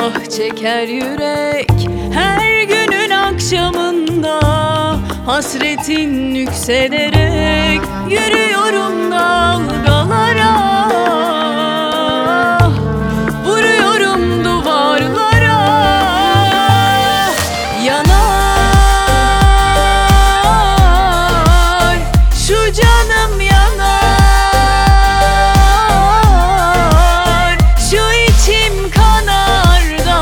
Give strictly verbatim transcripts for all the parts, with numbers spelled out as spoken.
Ah çeker yürek her günün akşamında, hasretin yükselerek yürüyorum dalgalara. Vuruyorum duvarlara. Yanar şu canım, yanar şu içim, kanar da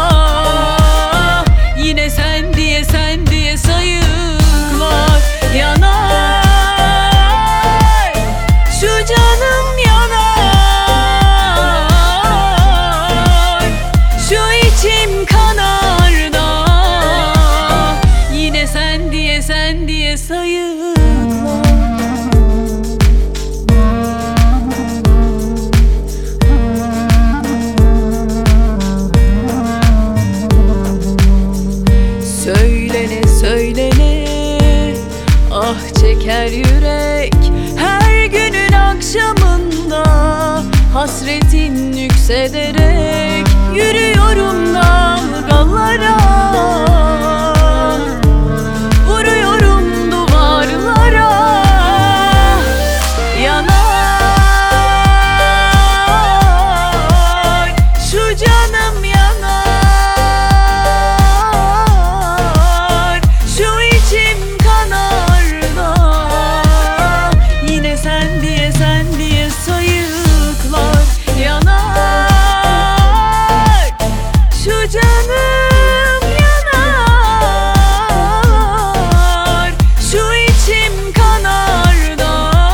yine sen diye sen diye sayıklar. Yanar şu canım, yanar şu içim, kanar da yine sen diye sen diye sayıklar. Söylene söylene ah çeker yürek her günün akşamında, hasretin yükselerek yürüyorum dalgalara. Vuruyorum duvarlara. Yanar şu canım, yanar şu içim, kanar da yine sen diye sen diye sayıklar. Yanar şu canım, yanar şu içim, kanar da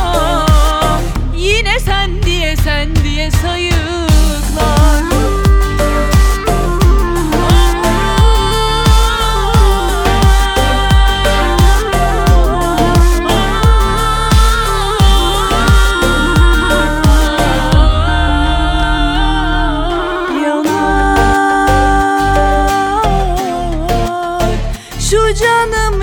yine sen diye sen diye sayıklar. Şu canım,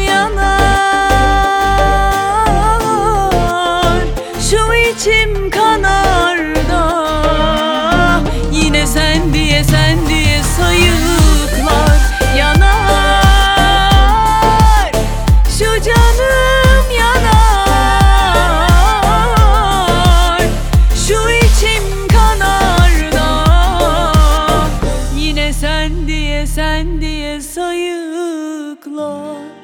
yanar şu içim, kanar da yine sen diye sen diye sayıklar. Yanar şu canım, yanar şu içim, kanar da yine sen diye sen diye sayıklar.